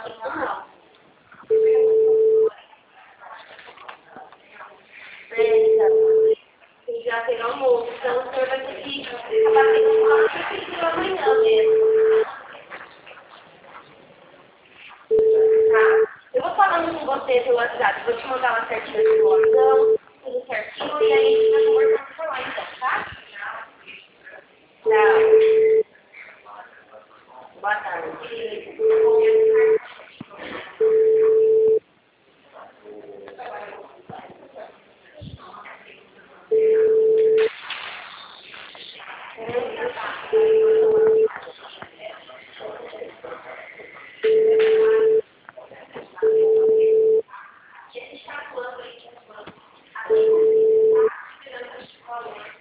não. Já tem almoço, então o senhor vai ter que acabar tendo uma prefeitura amanhã mesmo. Tá? Eu vou falando com você pelo WhatsApp, vou te mandar uma certinha de situação, tudo certinho, e aí